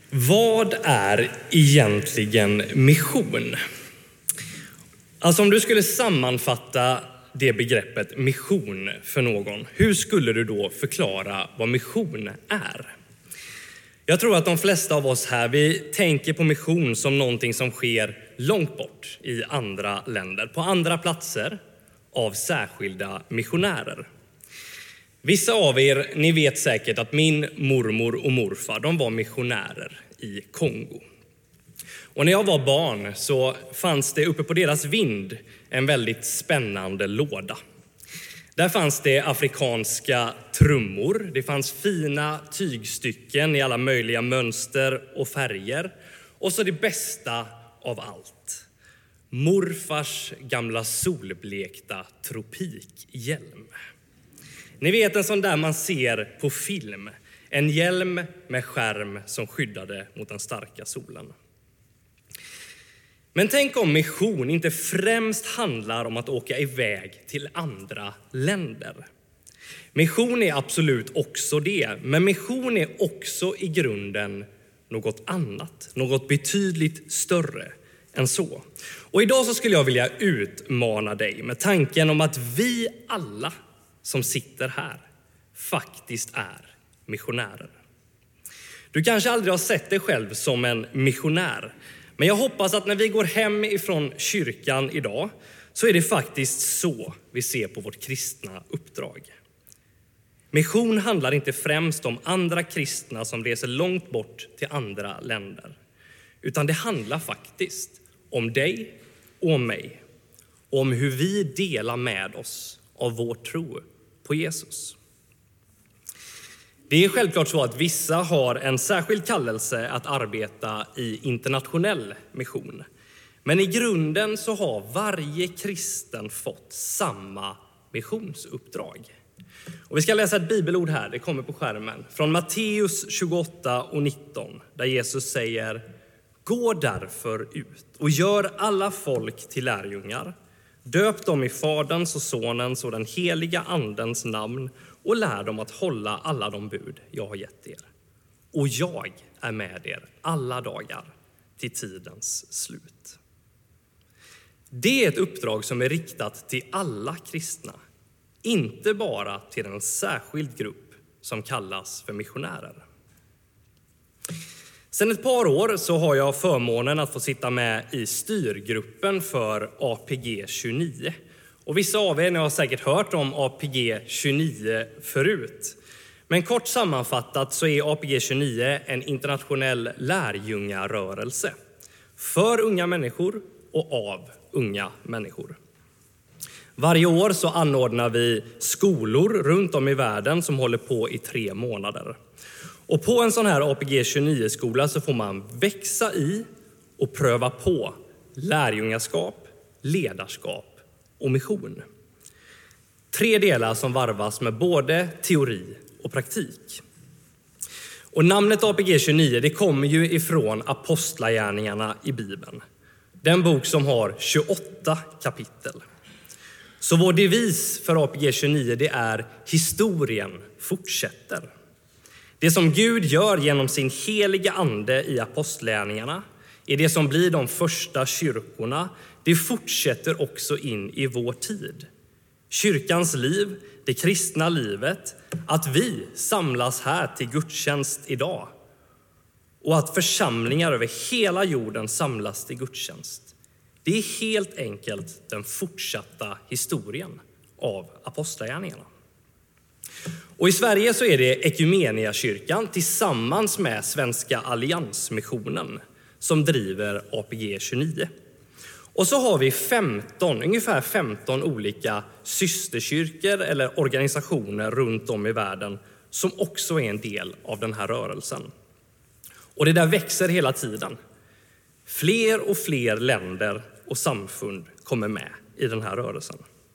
Vad är egentligen mission? Alltså om du skulle sammanfatta det begreppet mission för någon, hur skulle du då förklara vad mission är? Jag tror att de flesta av oss här, vi tänker på mission som någonting som sker långt bort i andra länder, på andra platser av särskilda missionärer. Vissa av er, ni vet säkert att min mormor och morfar, de var missionärer i Kongo. Och när jag var barn så fanns det uppe på deras vind en väldigt spännande låda. Där fanns det afrikanska trummor, det fanns fina tygstycken i alla möjliga mönster och färger. Och så det bästa av allt, morfars gamla solblekta tropikhjälm. Ni vet en sån där man ser på film. En hjälm med skärm som skyddade mot den starka solen. Men tänk om mission inte främst handlar om att åka iväg till andra länder. Mission är absolut också det, men mission är också i grunden något annat, något betydligt större än så. Och idag så skulle jag vilja utmana dig med tanken om att vi alla som sitter här faktiskt är missionärer. Du kanske aldrig har sett dig själv som en missionär, men jag hoppas att när vi går hem ifrån kyrkan idag så är det faktiskt så vi ser på vårt kristna uppdrag. Mission handlar inte främst om andra kristna som reser långt bort till andra länder, utan det handlar faktiskt om dig och om mig, och om hur vi delar med oss av vår tro på Jesus. Det är självklart så att vissa har en särskild kallelse att arbeta i internationell mission. Men i grunden så har varje kristen fått samma missionsuppdrag. Och vi ska läsa ett bibelord här, det kommer på skärmen. Från Matteus 28 och 19, där Jesus säger: Gå därför ut och gör alla folk till lärjungar. Döp dem i Faderns och Sonens och den heliga andens namn och lär dem att hålla alla de bud jag har gett er. Och jag är med er alla dagar till tidens slut. Det är ett uppdrag som är riktat till alla kristna, inte bara till en särskild grupp som kallas för missionärer. Sedan ett par år så har jag förmånen att få sitta med i styrgruppen för APG 29. Och vissa av er har säkert hört om APG 29 förut. Men kort sammanfattat så är APG 29 en internationell lärjungarörelse för unga människor och av unga människor. Varje år så anordnar vi skolor runt om i världen som håller på i 3 månader. Och på en sån här APG 29-skola så får man växa i och pröva på lärjungaskap, ledarskap och mission. 3 delar som varvas med både teori och praktik. Och namnet APG 29 det kommer ju ifrån apostlagärningarna i Bibeln. Den bok som har 28 kapitel. Så vår devis för APG 29 det är: historien fortsätter. Det som Gud gör genom sin heliga ande i apostlagärningarna, är det som blir de första kyrkorna, det fortsätter också in i vår tid. Kyrkans liv, det kristna livet, att vi samlas här till gudstjänst idag och att församlingar över hela jorden samlas till gudstjänst. Det är helt enkelt den fortsatta historien av apostlagärningarna. Och i Sverige så är det Ekumeniakyrkan tillsammans med Svenska Alliansmissionen som driver APG 29. Och så har vi ungefär 15 olika systerkyrkor eller organisationer runt om i världen som också är en del av den här rörelsen. Och det där växer hela tiden. Fler och fler länder och samfund kommer med i den här rörelsen.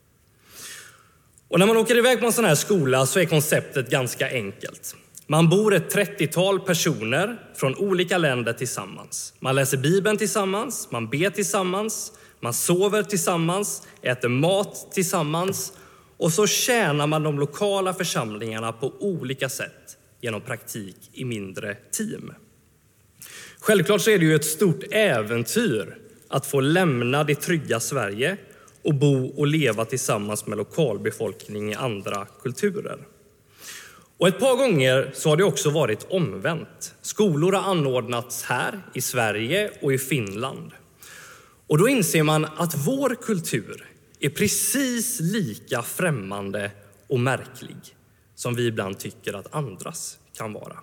Och när man åker iväg på en sån här skola så är konceptet ganska enkelt. Man bor ett 30-tal personer från olika länder tillsammans. Man läser Bibeln tillsammans, man ber tillsammans, man sover tillsammans, äter mat tillsammans och så tjänar man de lokala församlingarna på olika sätt genom praktik i mindre team. Självklart så är det ju ett stort äventyr att få lämna det trygga Sverige och bo och leva tillsammans med lokalbefolkning i andra kulturer. Och ett par gånger så har det också varit omvänt. Skolor har anordnats här i Sverige och i Finland. Och då inser man att vår kultur är precis lika främmande och märklig som vi ibland tycker att andras kan vara.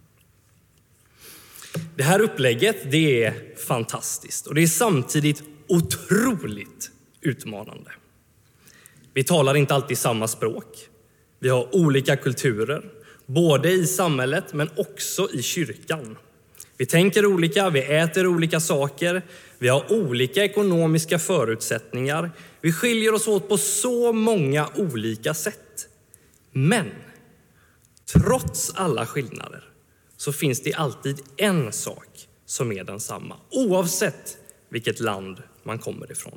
Det här upplägget, det är fantastiskt och det är samtidigt otroligt utmanande. Vi talar inte alltid samma språk. Vi har olika kulturer, både i samhället men också i kyrkan. Vi tänker olika, vi äter olika saker, vi har olika ekonomiska förutsättningar. Vi skiljer oss åt på så många olika sätt. Men trots alla skillnader så finns det alltid en sak som är densamma, oavsett vilket land man kommer ifrån.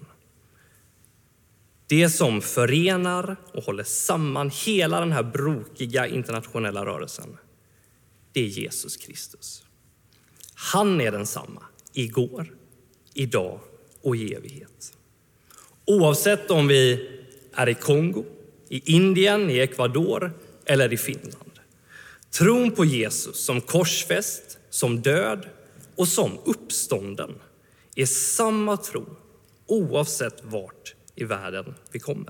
Det som förenar och håller samman hela den här brokiga internationella rörelsen, det är Jesus Kristus. Han är densamma igår, idag och i evighet. Oavsett om vi är i Kongo, i Indien, i Ecuador eller i Finland. Tron på Jesus som korsfäst, som död och som uppstånden är samma tro oavsett vart i världen vi kommer.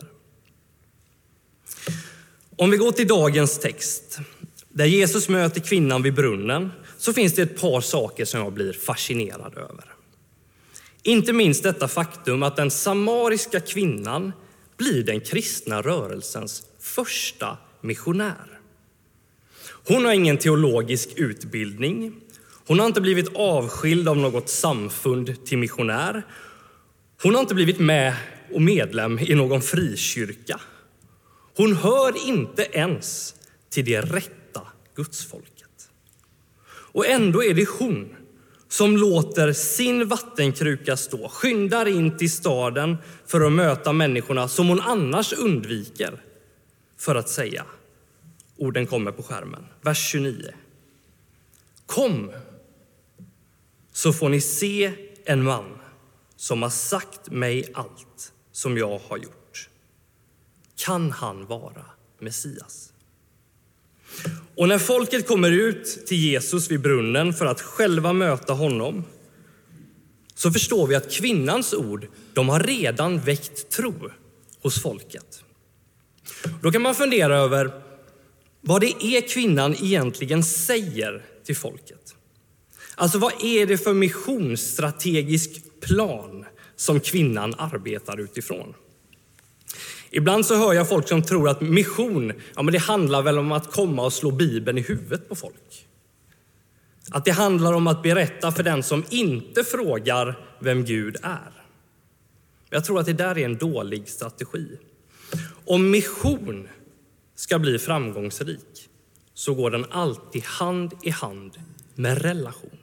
Om vi går till dagens text, där Jesus möter kvinnan vid brunnen, så finns det ett par saker som jag blir fascinerad över. Inte minst detta faktum att den samariska kvinnan blir den kristna rörelsens första missionär. Hon har ingen teologisk utbildning. Hon har inte blivit avskild av något samfund till missionär. Hon har inte blivit med och medlem i någon frikyrka. Hon hör inte ens till det rätta gudsfolket. Och ändå är det hon som låter sin vattenkruka stå, skyndar in till staden för att möta människorna som hon annars undviker, för att säga, orden kommer på skärmen, vers 29. Kom, så får ni se en man som har sagt mig allt som jag har gjort. Kan han vara Messias? Och när folket kommer ut till Jesus vid brunnen för att själva möta honom, så förstår vi att kvinnans ord, de har redan väckt tro hos folket. Då kan man fundera över vad det är kvinnan egentligen säger till folket. Alltså vad är det för missionsstrategisk plan som kvinnan arbetar utifrån? Ibland så hör jag folk som tror att mission, men det handlar väl om att komma och slå Bibeln i huvudet på folk. Att det handlar om att berätta för den som inte frågar vem Gud är. Jag tror att det där är en dålig strategi. Om mission ska bli framgångsrik så går den alltid hand i hand med relation.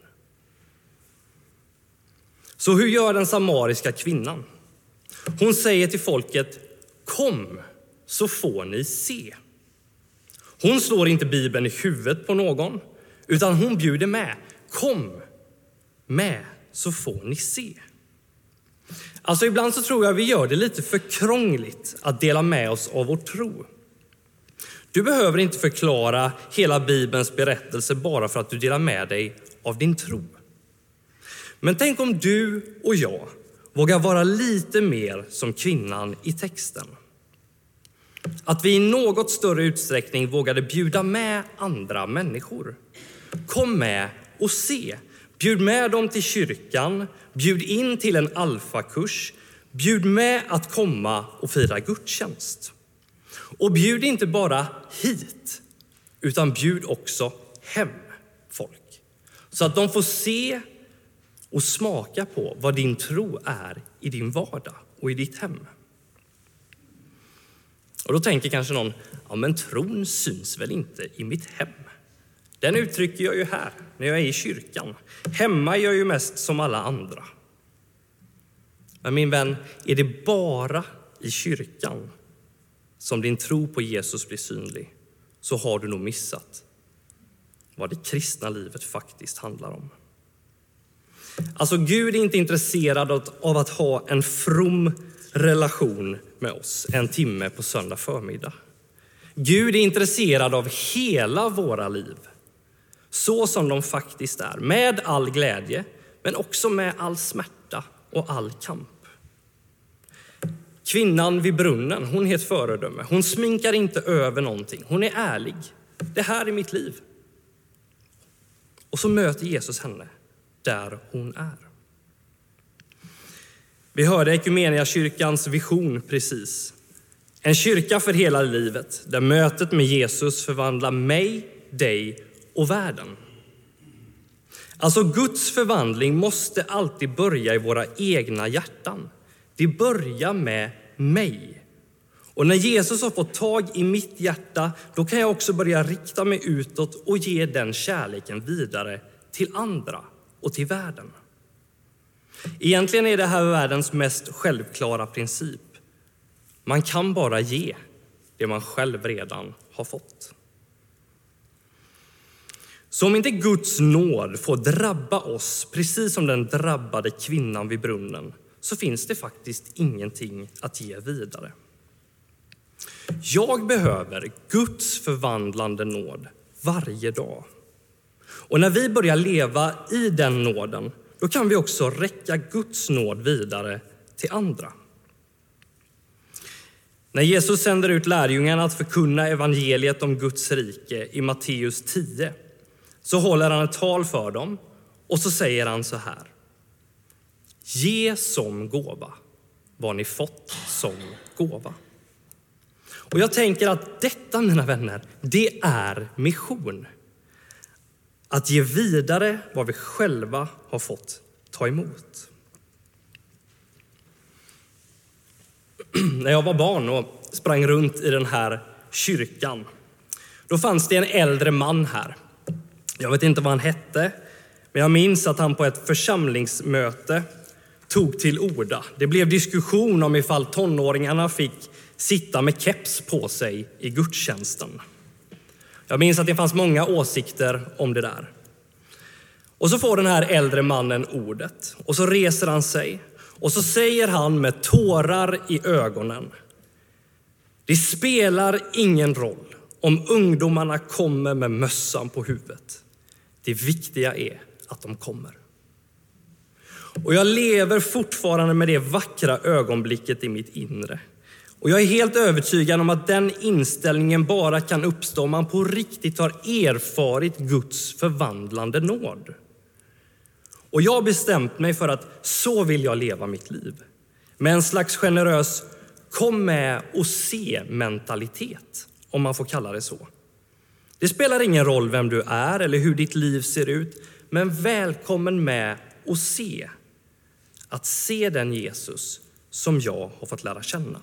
Så hur gör den samariska kvinnan? Hon säger till folket, kom så får ni se. Hon slår inte Bibeln i huvudet på någon, utan hon bjuder med. Kom med så får ni se. Alltså ibland så tror jag vi gör det lite för krångligt att dela med oss av vår tro. Du behöver inte förklara hela Bibelns berättelse bara för att du delar med dig av din tro. Men tänk om du och jag vågar vara lite mer som kvinnan i texten. Att vi i något större utsträckning vågade bjuda med andra människor. Kom med och se. Bjud med dem till kyrkan. Bjud in till en alfakurs. Bjud med att komma och fira gudstjänst. Och bjud inte bara hit, utan bjud också hem folk. Så att de får se och smaka på vad din tro är i din vardag och i ditt hem. Och då tänker kanske någon, men tron syns väl inte i mitt hem? Den uttrycker jag ju här när jag är i kyrkan. Hemma är jag ju mest som alla andra. Men min vän, är det bara i kyrkan som din tro på Jesus blir synlig, så har du nog missat vad det kristna livet faktiskt handlar om. Alltså Gud är inte intresserad av att ha en from relation med oss en timme på söndag förmiddag. Gud är intresserad av hela våra liv, så som de faktiskt är, med all glädje, men också med all smärta och all kamp. Kvinnan vid brunnen, hon är ett föredöme. Hon sminkar inte över någonting. Hon är ärlig. Det här är mitt liv. Och så möter Jesus henne där hon är. Vi hörde Equmeniakyrkans vision precis. En kyrka för hela livet, där mötet med Jesus förvandlar mig, dig och världen. Alltså Guds förvandling måste alltid börja i våra egna hjärtan. Det börjar med mig. Och när Jesus har fått tag i mitt hjärta, då kan jag också börja rikta mig utåt och ge den kärleken vidare till andra och till världen. Egentligen är det här världens mest självklara princip. Man kan bara ge det man själv redan har fått. Så om inte Guds nåd får drabba oss, precis som den drabbade kvinnan vid brunnen, så finns det faktiskt ingenting att ge vidare. Jag behöver Guds förvandlande nåd varje dag. Och när vi börjar leva i den nåden, då kan vi också räcka Guds nåd vidare till andra. När Jesus sänder ut lärjungarna att förkunna evangeliet om Guds rike i Matteus 10, så håller han ett tal för dem och så säger han så här: ge som gåva vad ni fått som gåva. Och jag tänker att detta, mina vänner, det är mission. Att ge vidare vad vi själva har fått ta emot. När jag var barn och sprang runt i den här kyrkan, då fanns det en äldre man här. Jag vet inte vad han hette, men jag minns att han på ett församlingsmöte tog till orda. Det blev diskussion om ifall tonåringarna fick sitta med keps på sig i gudstjänsten. Jag minns att det fanns många åsikter om det där. Och så får den här äldre mannen ordet. Och så reser han sig. Och så säger han med tårar i ögonen: det spelar ingen roll om ungdomarna kommer med mössan på huvudet. Det viktiga är att de kommer. Och jag lever fortfarande med det vackra ögonblicket i mitt inre. Och jag är helt övertygad om att den inställningen bara kan uppstå om man på riktigt har erfarit Guds förvandlande nåd. Och jag har bestämt mig för att så vill jag leva mitt liv. Med en slags generös kom med och se mentalitet, om man får kalla det så. Det spelar ingen roll vem du är eller hur ditt liv ser ut, men välkommen med och se. Att se den Jesus som jag har fått lära känna.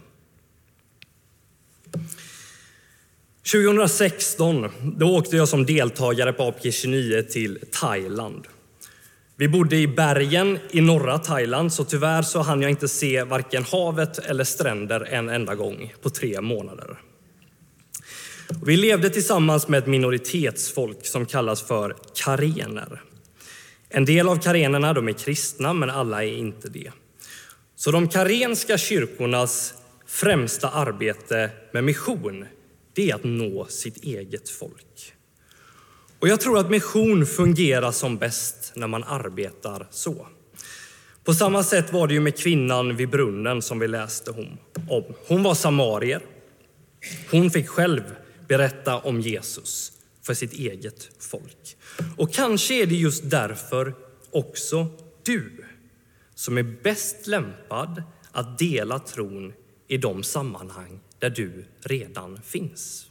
2016 då åkte jag som deltagare på APG 29 till Thailand. Vi bodde i bergen i norra Thailand, så tyvärr så hann jag inte se varken havet eller stränder en enda gång på 3 månader. Vi levde tillsammans med ett minoritetsfolk som kallas för karener. En del av karenerna de är kristna, men alla är inte det. Så de karenska kyrkornas främsta arbete med mission, det är att nå sitt eget folk. Och jag tror att mission fungerar som bäst när man arbetar så. På samma sätt var det ju med kvinnan vid brunnen som vi läste om. Hon var samarier. Hon fick själv berätta om Jesus för sitt eget folk. Och kanske är det just därför också du som är bäst lämpad att dela tron i de sammanhang där du redan finns.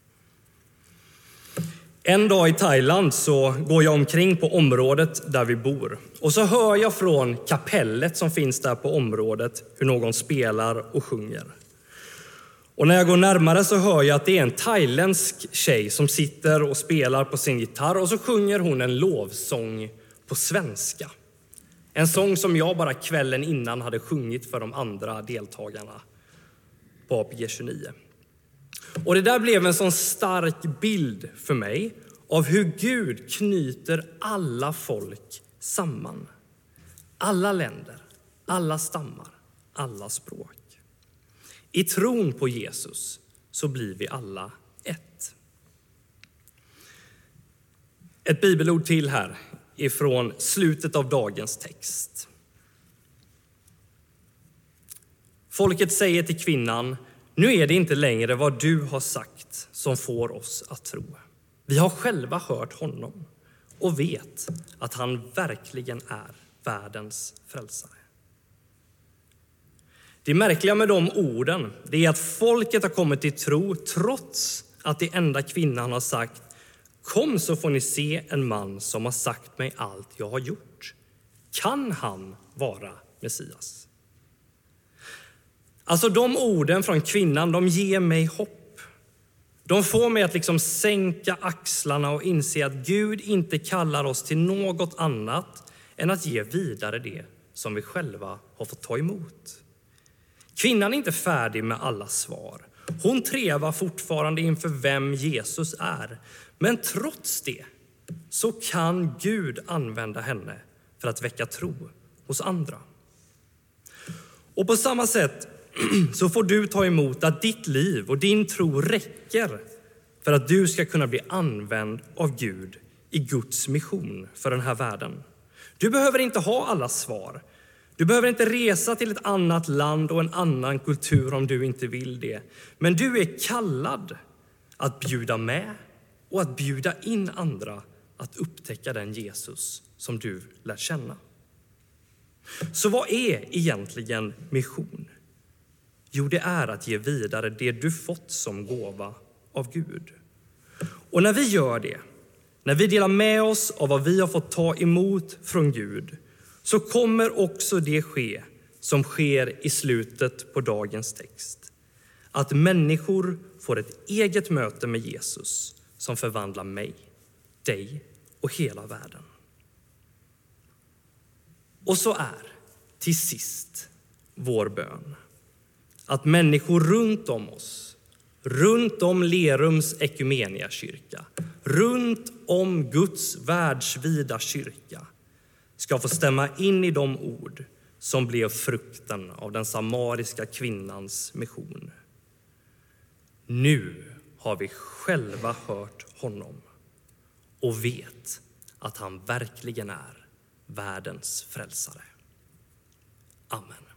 En dag i Thailand så går jag omkring på området där vi bor. Och så hör jag från kapellet som finns där på området hur någon spelar och sjunger. Och när jag går närmare så hör jag att det är en thailändsk tjej som sitter och spelar på sin gitarr. Och så sjunger hon en lovsång på svenska. En sång som jag bara kvällen innan hade sjungit för de andra deltagarna på APG 29. Och det där blev en sån stark bild för mig av hur Gud knyter alla folk samman. alla länder, alla stammar, alla språk. I tron på Jesus så blir vi alla ett. Ett bibelord till här ifrån slutet av dagens text. Folket säger till kvinnan: nu är det inte längre vad du har sagt som får oss att tro. Vi har själva hört honom och vet att han verkligen är världens frälsare. Det märkliga med de orden, det är att folket har kommit till tro trots att det enda kvinnan har sagt: kom så får ni se en man som har sagt mig allt jag har gjort. Kan han vara Messias? Alltså de orden från kvinnan, de ger mig hopp. De får mig att sänka axlarna och inse att Gud inte kallar oss till något annat än att ge vidare det som vi själva har fått ta emot. Kvinnan är inte färdig med alla svar. Hon trevar fortfarande inför vem Jesus är. Men trots det så kan Gud använda henne för att väcka tro hos andra. Och på samma sätt så får du ta emot att ditt liv och din tro räcker för att du ska kunna bli använd av Gud i Guds mission för den här världen. Du behöver inte ha alla svar. Du behöver inte resa till ett annat land och en annan kultur om du inte vill det. Men du är kallad att bjuda med och att bjuda in andra att upptäcka den Jesus som du lär känna. Så vad är egentligen mission? Jo, det är att ge vidare det du fått som gåva av Gud. Och när vi gör det, när vi delar med oss av vad vi har fått ta emot från Gud, så kommer också det ske som sker i slutet på dagens text. Att människor får ett eget möte med Jesus som förvandlar mig, dig och hela världen. Och så är till sist vår bön att människor runt om oss, runt om Lerums ekumeniakyrka, runt om Guds världsvida kyrka ska få stämma in i de ord som blev frukten av den samariska kvinnans mission. Nu har vi själva hört honom och vet att han verkligen är världens frälsare. Amen.